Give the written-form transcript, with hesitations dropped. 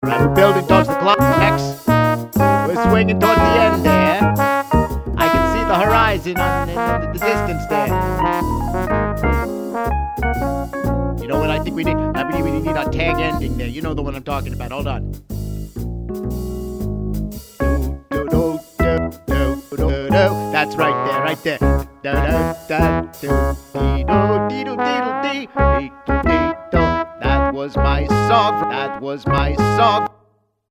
Right, we're building towards the climax. We're swinging towards the end there. I can see the horizon in the distance there. You know what I think we need? I believe we need a tag ending there. You know the one I'm talking about. Hold on. That's right there, right there. That was my song. That was my song.